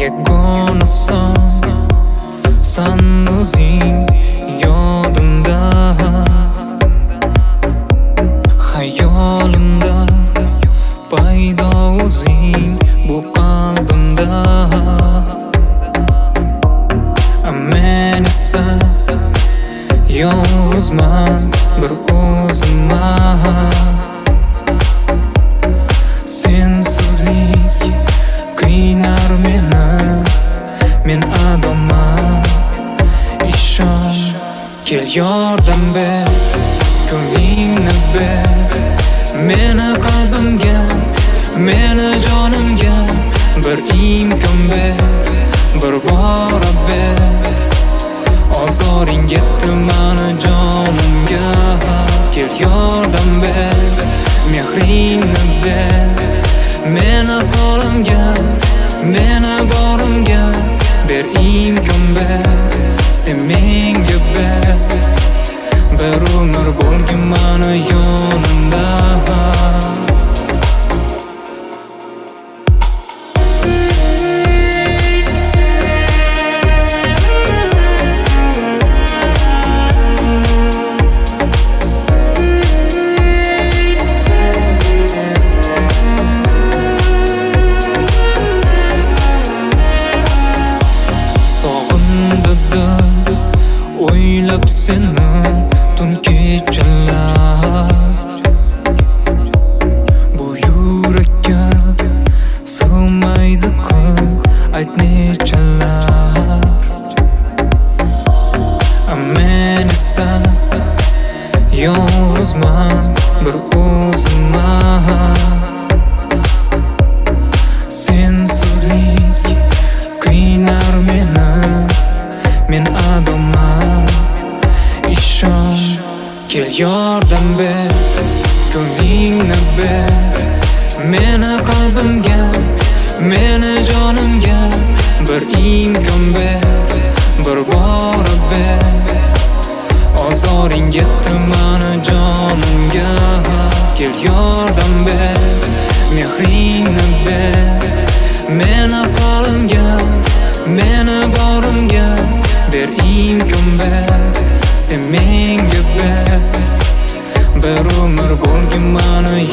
Yagona san o'zing yodimda, hayolimda paydo o'zing bu qalbimda. Men esa yolg'izman bir o'zimman. Sensizlik qiynar meni, men adoman. Ishon, kel yordam ber, ko'nglingni ber. Meni qalbimga, meni jonimga bir imkon ber, bir bora ber. Ozoring yetdi mani jonimga, kel yordam ber, mehringni ber. Meni holimga, meni borimga ber imkon ber. Sen menga ber, bir umr bo'lgin mani yonimda. O'ylab seni tun kechalar, bu yurakka sig'maydi kun ayt nechalar. Men esa yolg'izman bir o'zimman. Sensizlik qiynar meni, men adoman. Ishon, kel yordam ber, ko'nglingni ber. Meni qalbimga, meni jonimga bir imkon ber, bir bora ber. Ozoring yetdi mani jonimga, kel yordam ber, mehringni ber. Meni holimga, meni borimga ber imkon ber. Sen menga ber, bir umr bo'lgin mani